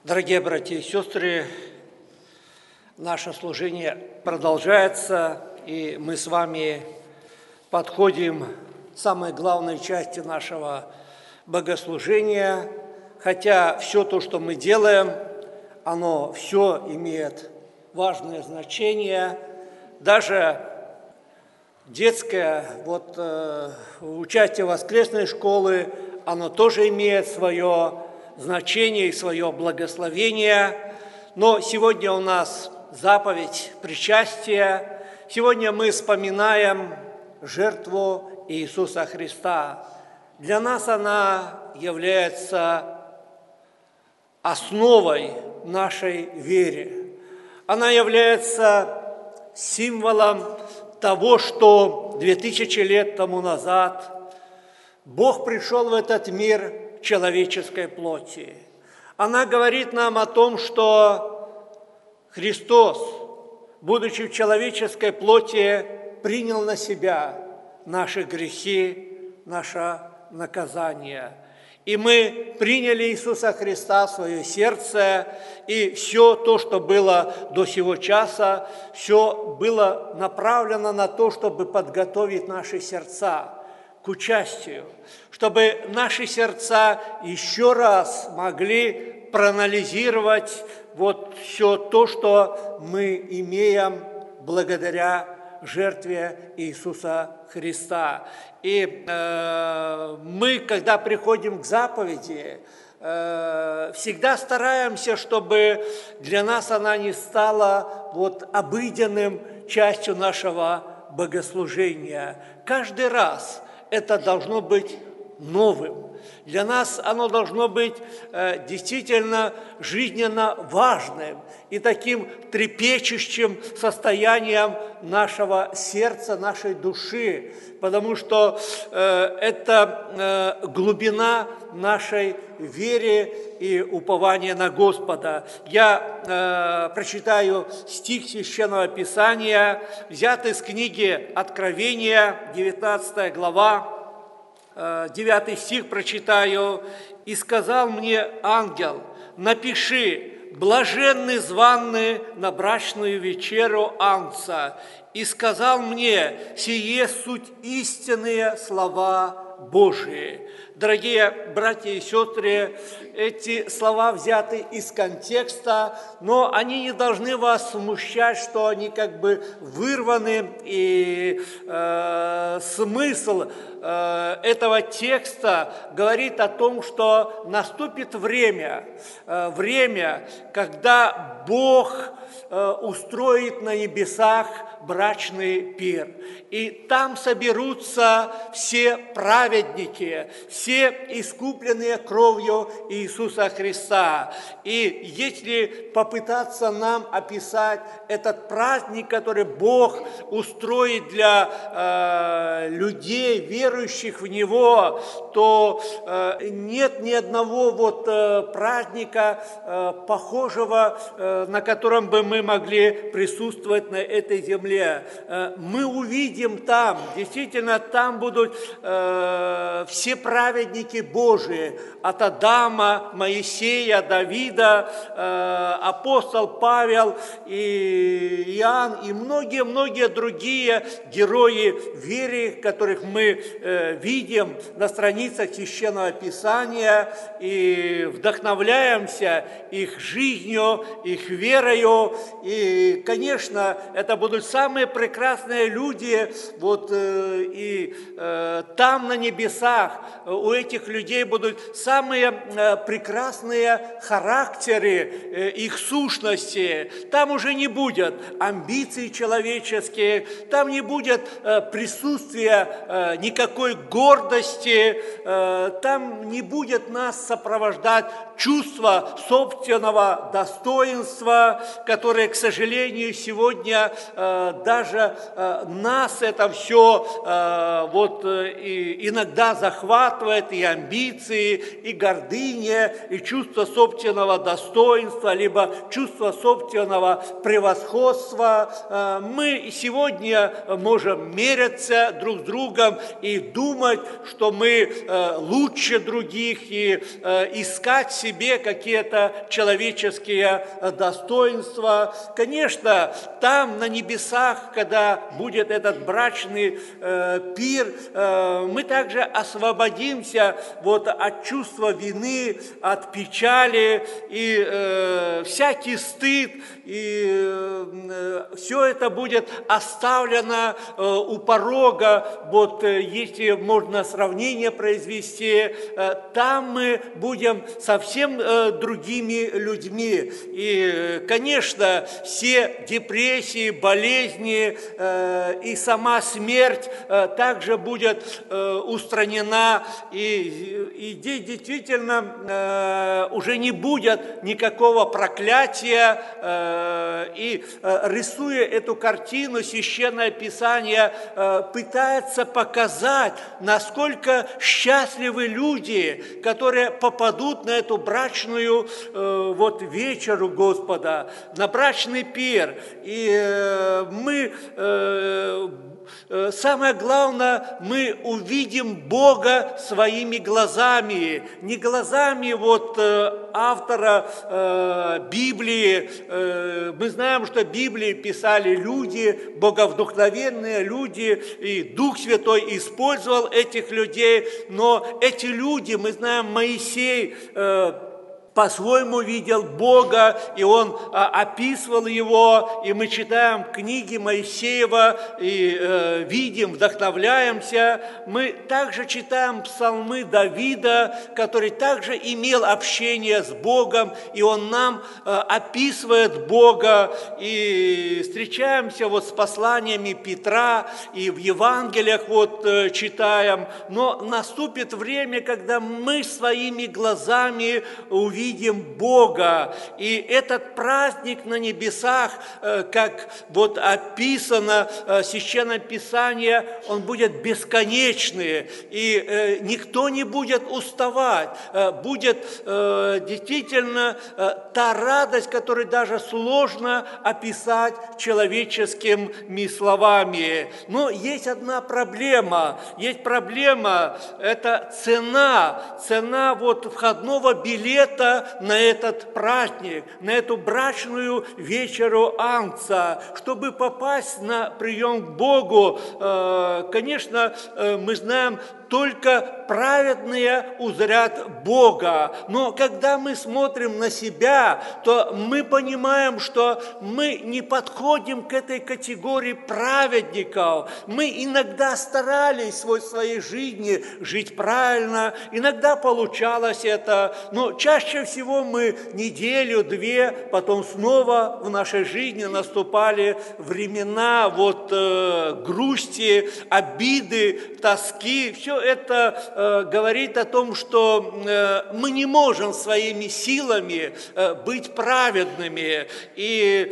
Дорогие братья и сестры, наше служение продолжается, и мы с вами подходим к самой главной части нашего богослужения, хотя все то, что мы делаем, оно все имеет важное значение, даже детское участие в воскресной школе, оно тоже имеет свое значение и свое благословение. Но сегодня у нас заповедь причастия. Сегодня мы вспоминаем жертву Иисуса Христа. Для нас она является основой нашей веры. Она является символом того, что 2000 лет тому назад Бог пришел в этот мир в человеческой плоти. Она говорит нам о том, что Христос, будучи в человеческой плоти, принял на себя наши грехи, наше наказание. И мы приняли Иисуса Христа в свое сердце, и все то, что было до сего часа, все было направлено на то, чтобы подготовить наши сердца к участию, чтобы наши сердца еще раз могли проанализировать все то, что мы имеем благодаря жертве Иисуса Христа. И мы, когда приходим к заповеди, всегда стараемся, чтобы для нас она не стала обыденным частью нашего богослужения. Каждый раз это должно быть новым. Для нас оно должно быть действительно жизненно важным и таким трепещущим состоянием нашего сердца, нашей души, потому что это глубина нашей веры и упования на Господа. Я прочитаю стих Священного Писания, взятый из книги Откровения, 19 глава, 9 стих прочитаю. «И сказал мне ангел: напиши, блаженны званные на брачную вечеру Агнца. И сказал мне: сие суть истинные слова Божии». Дорогие братья и сестры, эти слова взяты из контекста, но они не должны вас смущать, что они вырваны, и смысл этого текста говорит о том, что наступит время, когда Бог устроит на небесах брачный пир. И там соберутся все праведники, все искупленные кровью Иисуса Христа. И если попытаться нам описать этот праздник, который Бог устроит для людей, верующих в Него, то нет ни одного праздника похожего, на котором бы мы могли присутствовать на этой земле. Мы увидим там, действительно, там будут все праведники Божии, от Адама, Моисея, Давида, апостол Павел, и Иоанн, и многие-многие другие герои веры, которых мы видим на страницах Священного Писания, и вдохновляемся их жизнью, их верою. И, конечно, это будут самые прекрасные люди, и там на небесах у этих людей будут самые прекрасные характеры их сущности. Там уже не будет амбиций человеческих, там не будет присутствия никакой гордости, там не будет нас сопровождать чувство собственного достоинства, которое, к сожалению, сегодня даже нас это все иногда захватывает, бывает и амбиции, и гордыня, и чувство собственного достоинства, либо чувство собственного превосходства. Мы сегодня можем меряться друг с другом и думать, что мы лучше других, и искать в себе какие-то человеческие достоинства. Конечно, там, на небесах, когда будет этот брачный пир, мы также освободимся от чувства вины, от печали, и всякий стыд, и все это будет оставлено у порога. Если можно сравнение произвести, там мы будем совсем другими людьми. И, конечно, все депрессии, болезни и сама смерть также будет устранена. И здесь действительно уже не будет никакого проклятия. И рисуя эту картину, Священное Писание пытается показать, насколько счастливы люди, которые попадут на эту брачную вечеру Господа, на брачный пир. И мы, самое главное, мы увидим Бога своими глазами, не глазами автора Библии. Мы знаем, что Библии писали люди, боговдохновенные люди, и Дух Святой использовал этих людей, но эти люди, мы знаем, Моисей по-своему видел Бога, и он описывал его, и мы читаем книги Моисеева, и видим, вдохновляемся. Мы также читаем псалмы Давида, который также имел общение с Богом, и он нам описывает Бога, и встречаемся с посланиями Петра, и в Евангелиях читаем, но наступит время, когда мы своими глазами увидим Бога. И этот праздник на небесах, как описано в Священном Писании, он будет бесконечный, и никто не будет уставать. Будет действительно та радость, которую даже сложно описать человеческими словами. Но есть одна проблема. Это цена входного билета на этот праздник, на эту брачную вечеру Агнца. Чтобы попасть на прием к Богу, конечно, мы знаем, только праведные узрят Бога. Но когда мы смотрим на себя, то мы понимаем, что мы не подходим к этой категории праведников. Мы иногда старались в своей жизни жить правильно, иногда получалось это, но чаще всего мы неделю-две, потом снова в нашей жизни наступали времена грусти, обиды, тоски. Все это говорит о том, что мы не можем своими силами быть праведными. И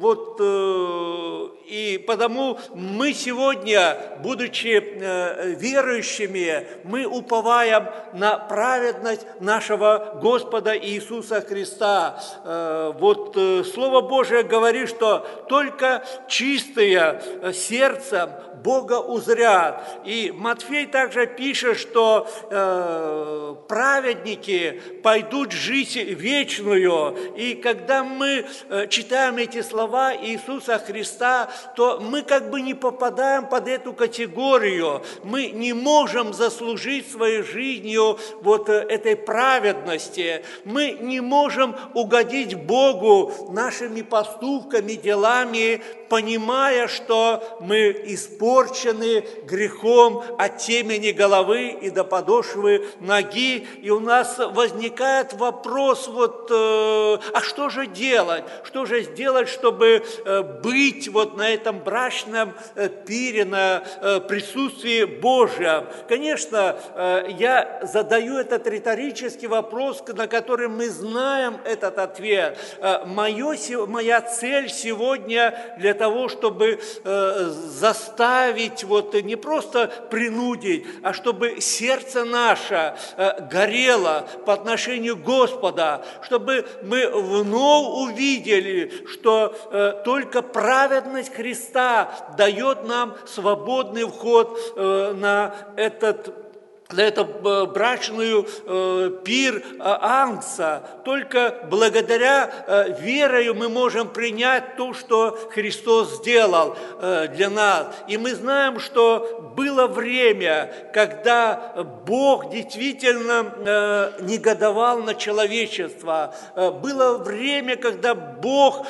потому мы сегодня, будучи верующими, мы уповаем на праведность нашего Господа Иисуса Христа. Слово Божие говорит, что только чистые сердцем Бога узрят. И Матфей также пишет, что праведники пойдут жить вечную. И когда мы читаем эти слова Иисуса Христа, то мы как бы не попадаем под эту категорию. Мы не можем заслужить своей жизнью этой праведности. Мы не можем угодить Богу нашими поступками, делами, понимая, что мы испорчены грехом от темени головы и до подошвы ноги. И у нас возникает вопрос, а что же делать? Что же сделать, чтобы быть на этом брачном пире, на присутствии Божьем? Конечно, я задаю этот риторический вопрос, на который мы знаем этот ответ. Моя цель сегодня для того, чтобы заставить, не просто принудить, а а чтобы сердце наше горело по отношению к Господа, чтобы мы вновь увидели, что только праведность Христа дает нам свободный вход на эту брачную пир Агнца. Только благодаря верою мы можем принять то, что Христос сделал для нас. И мы знаем, что было время, когда Бог действительно негодовал на человечество. Было время, когда Бог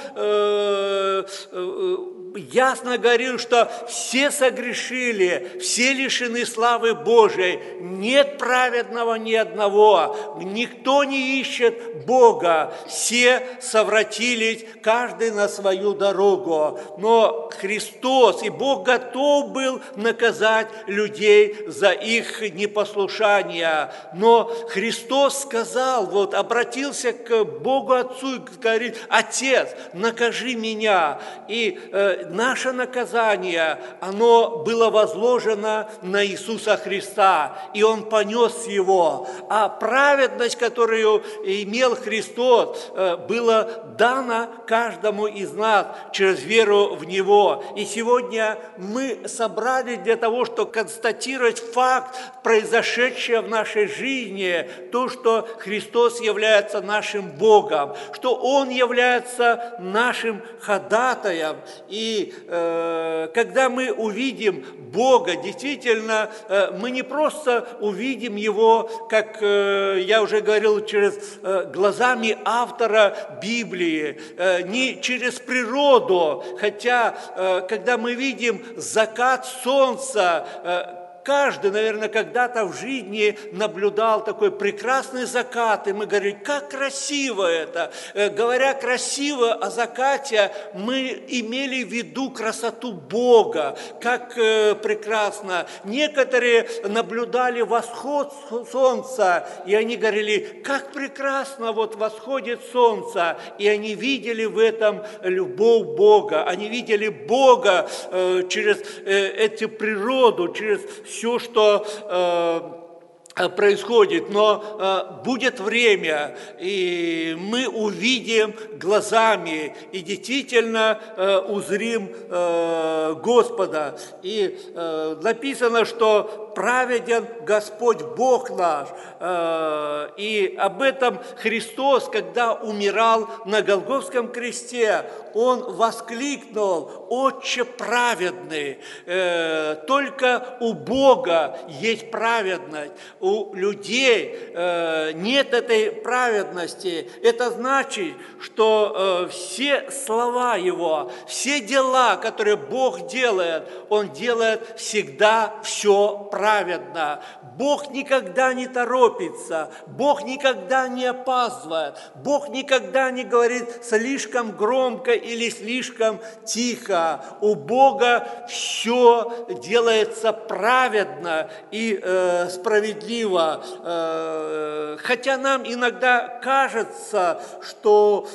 ясно говорил, что все согрешили, все лишены славы Божией, нет праведного ни одного, никто не ищет Бога, все совратились, каждый на свою дорогу. Но Христос и Бог готов был наказать людей за их непослушание. Но Христос сказал, обратился к Богу Отцу и говорит: «Отец, накажи меня». И наше наказание, оно было возложено на Иисуса Христа, и Он понес его. А праведность, которую имел Христос, была дана каждому из нас через веру в Него. И сегодня мы собрались для того, чтобы констатировать факт, произошедшее в нашей жизни, то, что Христос является нашим Богом, что Он является нашим ходатаем. И когда мы увидим Бога, действительно, мы не просто увидим Его, как я уже говорил, через глазами автора Библии, не через природу, хотя, когда мы видим закат солнца, каждый, наверное, когда-то в жизни наблюдал такой прекрасный закат, и мы говорим: как красиво это! Говоря красиво о закате, мы имели в виду красоту Бога, как прекрасно. Некоторые наблюдали восход солнца, и они говорили: как прекрасно восходит солнце, и они видели в этом любовь Бога, они видели Бога через эту природу, через все, что происходит, но будет время, и мы увидим глазами, и действительно узрим Господа. И написано, что праведен Господь Бог наш. И об этом Христос, когда умирал на Голгофском кресте, Он воскликнул: «Отче праведный». Только у Бога есть праведность. У людей нет этой праведности. Это значит, что все слова Его, все дела, которые Бог делает, Он делает всегда все праведно. Бог никогда не торопится, Бог никогда не опаздывает, Бог никогда не говорит слишком громко или слишком тихо. У Бога все делается праведно и справедливо. Хотя нам иногда кажется, что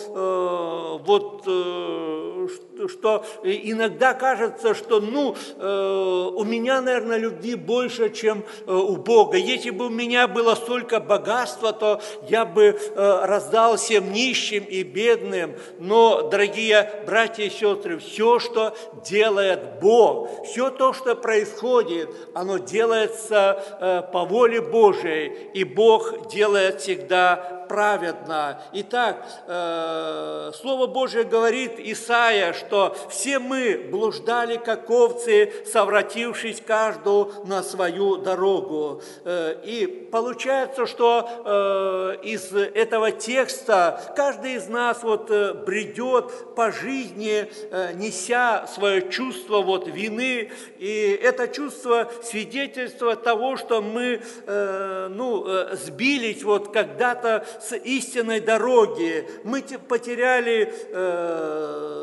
у меня, наверное, любви больше, чем у Бога. Если бы у меня было столько богатства, то я бы раздал всем нищим и бедным. Но, дорогие братья и сестры, все, что делает Бог, все то, что происходит, оно делается по воле Божией, и Бог делает всегда праведно. Итак, Слово Божие говорит, Исаия, что все мы блуждали, как овцы, совратившись каждую на свою дорогу. И получается, что из этого текста каждый из нас бредет по жизни, неся свое чувство вины, и это чувство свидетельства того, что мы сбились когда-то с истинной дороги. Мы потеряли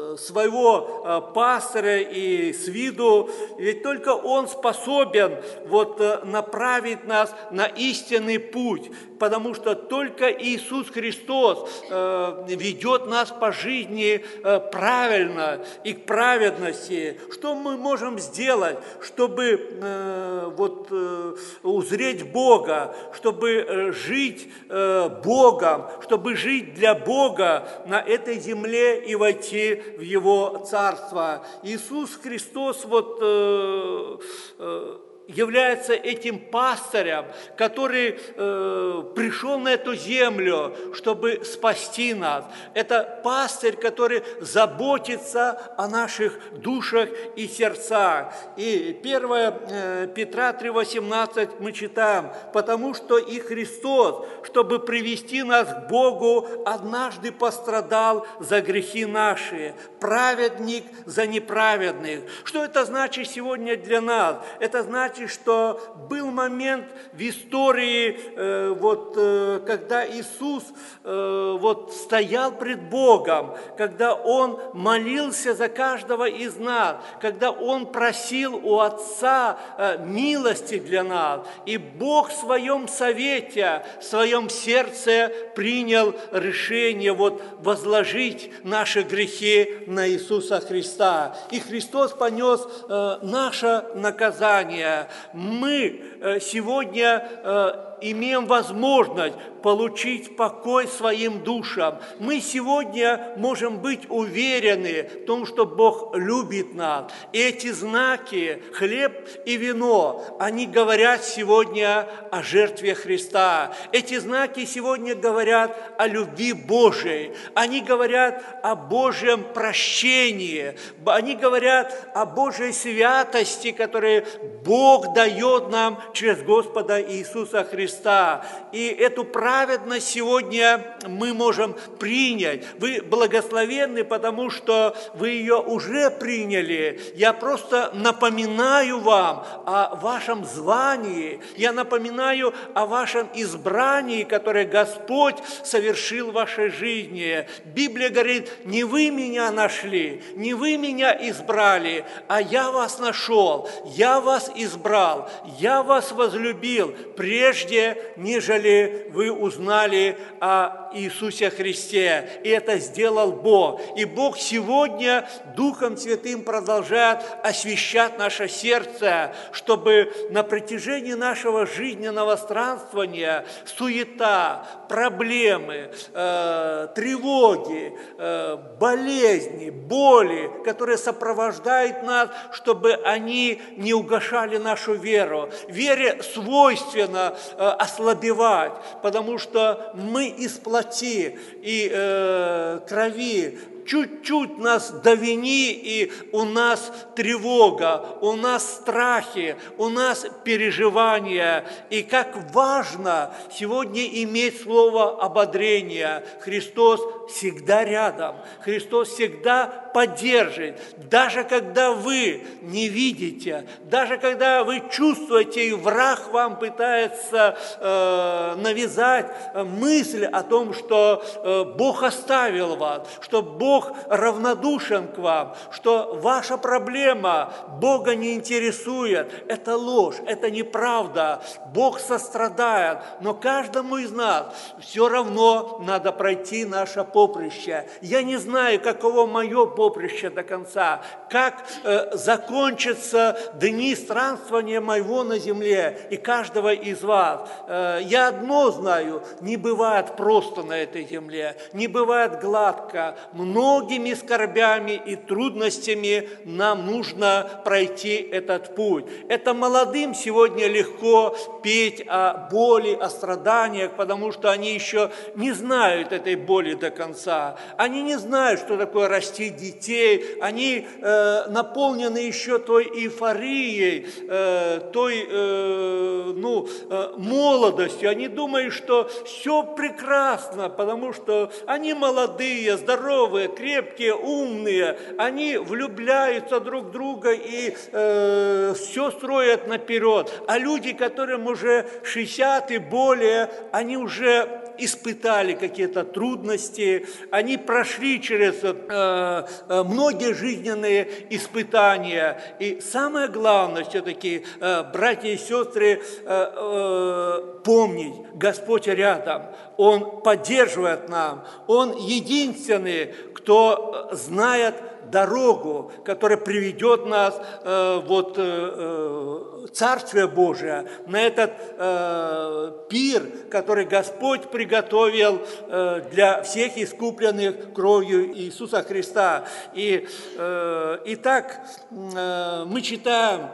своего пастыря и с виду, ведь только он способен направить нас на истинный путь, потому что только Иисус Христос ведет нас по жизни правильно и к праведности. Что мы можем сделать, чтобы узреть Бога, чтобы жить Богом, чтобы жить для Бога на этой земле и войти в Его Царство? Иисус Христос является этим пастырем, который пришел на эту землю, чтобы спасти нас. Это пастырь, который заботится о наших душах и сердцах. И 1 Петра 3,18 мы читаем: «Потому что и Христос, чтобы привести нас к Богу, однажды пострадал за грехи наши, праведник за неправедных». Что это значит сегодня для нас? Это значит, что был момент в истории, когда Иисус стоял пред Богом, когда Он молился за каждого из нас, когда Он просил у Отца милости для нас. И Бог в Своем совете, в Своем сердце принял решение возложить наши грехи на Иисуса Христа. И Христос понес наше наказание. Мы сегодня имеем возможность получить покой своим душам. Мы сегодня можем быть уверены в том, что Бог любит нас. И эти знаки, хлеб и вино, они говорят сегодня о жертве Христа. Эти знаки сегодня говорят о любви Божией. Они говорят о Божьем прощении. Они говорят о Божьей святости, которую Бог дает нам через Господа Иисуса Христа. И эту праведность сегодня мы можем принять. Вы благословенны, потому что вы ее уже приняли. Я просто напоминаю вам о вашем звании. Я напоминаю о вашем избрании, которое Господь совершил в вашей жизни. Библия говорит: не вы меня нашли, не вы меня избрали, а я вас нашел, я вас избрал, я вас возлюбил прежде, нежели вы узнали о Иисусе Христе. И это сделал Бог. И Бог сегодня Духом Святым продолжает освящать наше сердце, чтобы на протяжении нашего жизненного странствования суета, проблемы, тревоги, болезни, боли, которые сопровождают нас, чтобы они не угошали нашу веру. Вере свойственно ослабевать, потому что мы из плоти и крови. Чуть-чуть нас довини, и у нас тревога, у нас страхи, у нас переживания. И как важно сегодня иметь слово ободрения. Христос всегда рядом, Христос всегда поддержит. Даже когда вы не видите, даже когда вы чувствуете, и враг вам пытается навязать мысль о том, что Бог оставил вас, что Бог равнодушен к вам, что ваша проблема Бога не интересует. Это ложь, это неправда. Бог сострадает, но каждому из нас все равно надо пройти наше поприще. Я не знаю, каково мое поприще до конца, как закончатся дни странствования моего на земле и каждого из вас. Я одно знаю: не бывает просто на этой земле, не бывает гладко. Многими скорбями и трудностями нам нужно пройти этот путь. Это молодым сегодня легко петь о боли, о страданиях, потому что они еще не знают этой боли до конца. Они не знают, что такое растить детей. Они наполнены еще той эйфорией, той молодостью. Они думают, что все прекрасно, потому что они молодые, здоровые, крепкие, умные, они влюбляются друг в друга и все строят наперед. А люди, которым уже 60 и более, они уже испытали какие-то трудности, они прошли через многие жизненные испытания. И самое главное все-таки, братья и сестры, помнить, Господь рядом, Он поддерживает нам, Он единственный, кто знает дорогу, которая приведет нас Царствие Божие, на этот пир, который Господь приготовил для всех искупленных кровью Иисуса Христа. И итак, мы читаем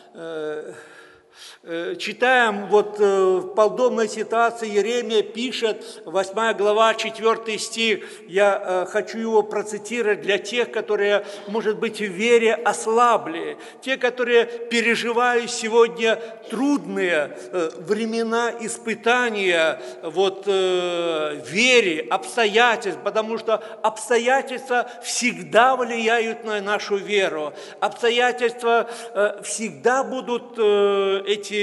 в подобной ситуации Иеремия пишет, 8 глава, 4 стих, я хочу его процитировать для тех, которые, может быть, в вере ослабли, те, которые переживают сегодня трудные времена испытания в вере, обстоятельств, потому что обстоятельства всегда влияют на нашу веру, обстоятельства всегда будут эти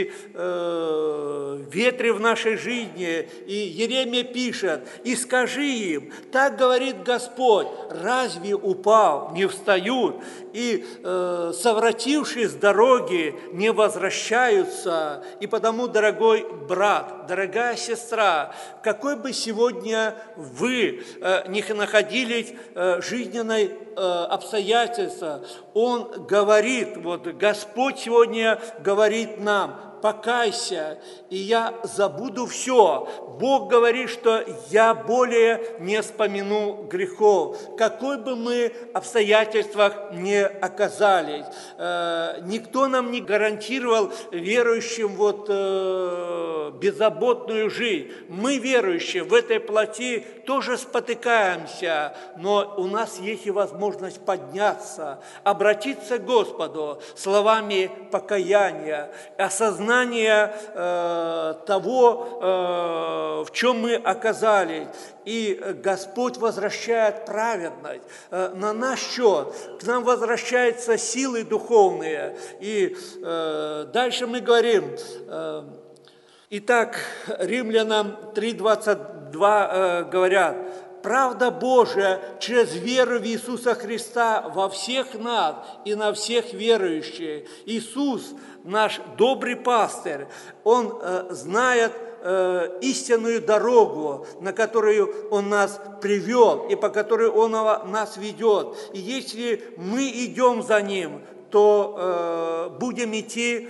ветры в нашей жизни. И Иеремия пишет: «И скажи им, так говорит Господь, разве упал, не встают, и совратившись с дороги, не возвращаются». И потому, дорогой брат, дорогая сестра, какой бы сегодня вы не находились жизненной обстоятельства, Он говорит, Господь сегодня говорит нам: покайся, и я забуду все. Бог говорит, что я более не вспомину грехов. Какой бы мы обстоятельствах не оказались, никто нам не гарантировал верующим беззаботную жизнь. Мы, верующие, в этой плоти тоже спотыкаемся, но у нас есть и возможность подняться, обратиться к Господу словами покаяния, осознания того, в чем мы оказались. И Господь возвращает праведность на наш счет. К нам возвращаются силы духовные. И дальше мы говорим. Итак, Римлянам 3:22 говорят: «Правда Божия через веру в Иисуса Христа во всех нас и на всех верующих». Иисус, наш добрый пастырь, Он знает истинную дорогу, на которую Он нас привел и по которой Он нас ведет. И если мы идем за Ним, то будем идти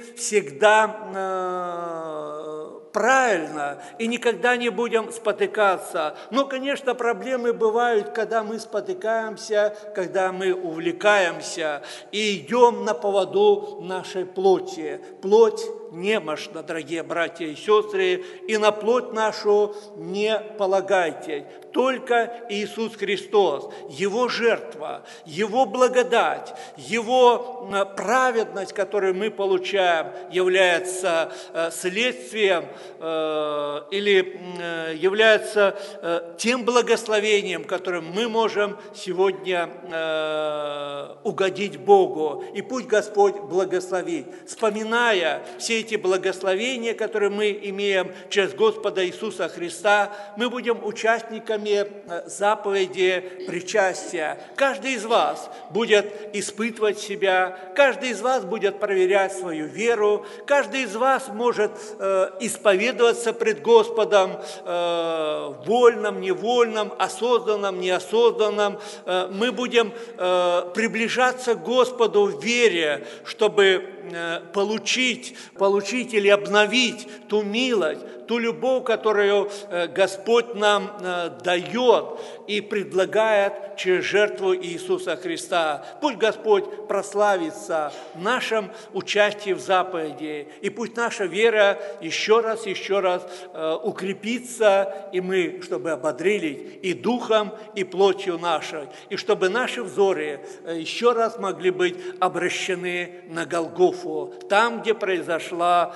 всегда правильно и никогда не будем спотыкаться. Но, конечно, проблемы бывают, когда мы спотыкаемся, когда мы увлекаемся и идем на поводу нашей плоти. Плоть немощна, дорогие братья и сестры, и на плоть нашу не полагайтесь. Только Иисус Христос, Его жертва, Его благодать, Его праведность, которую мы получаем, является следствием или является тем благословением, которым мы можем сегодня угодить Богу. И пусть Господь благословит. Вспоминая все эти благословения, которые мы имеем через Господа Иисуса Христа, мы будем участниками заповеди причастия. Каждый из вас будет испытывать себя, каждый из вас будет проверять свою веру, каждый из вас может исповедоваться пред Господом вольном, невольном, осознанном, неосознанном. Мы будем приближаться к Господу в вере, чтобы получить или обновить ту милость, ту любовь, которую Господь нам дает и предлагает через жертву Иисуса Христа. Пусть Господь прославится в нашем участии в заповеди, и пусть наша вера еще раз укрепится, и мы, чтобы ободрились и духом, и плотью нашей, и чтобы наши взоры еще раз могли быть обращены на Голгофу. Голгофу, там, где произошло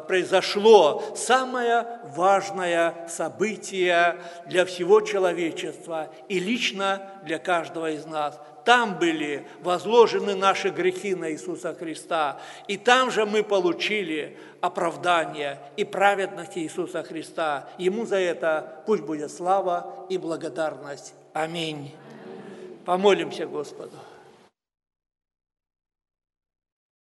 самое важное событие для всего человечества и лично для каждого из нас. Там были возложены наши грехи на Иисуса Христа, и там же мы получили оправдание и праведность Иисуса Христа. Ему за это пусть будет слава и благодарность. Аминь. Помолимся Господу.